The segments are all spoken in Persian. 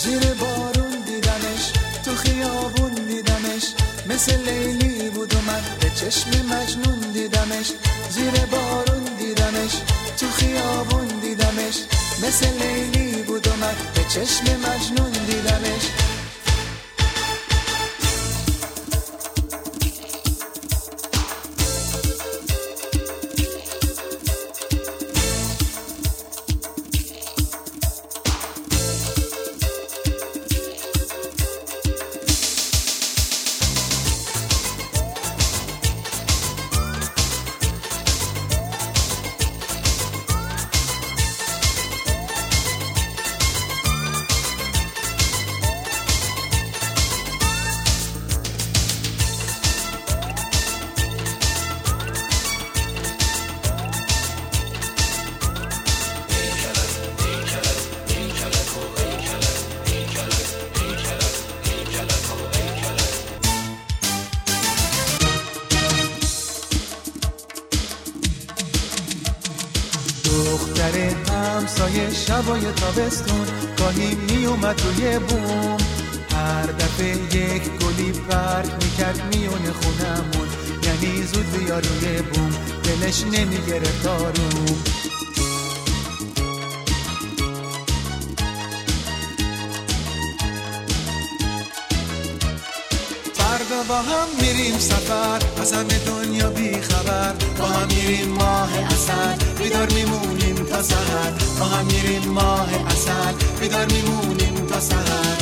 زیر بارون دیدمش، تو خیابون دیدمش، مثل لیلی بود و من به چشم مجنون دیدمش. زیر بارون دیدمش، تو خیابون دیدمش، مثل لیلی بود و من به چشم مجنون دیدمش. دختر همسایه شبای تابستون گاهی می اومد روی بوم، هر دفعه یک گلی پرک میکرد میونه خونمون، یعنی زود بیا روی بوم، دلش نمیگرفت آروم. فردا با هم میریم سفر، از همه دنیا بی خبر، با هم میریم ماه عسل، بیدار میمونیم تا سحر، با هم میریم ماه عسل، بیدار میمونیم تا سحر،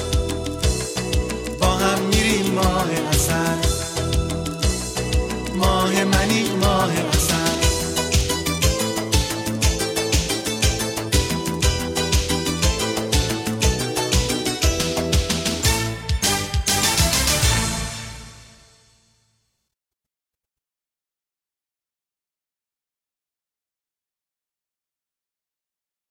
با هم میریم ماه عسل، ماه منی ماه عسل.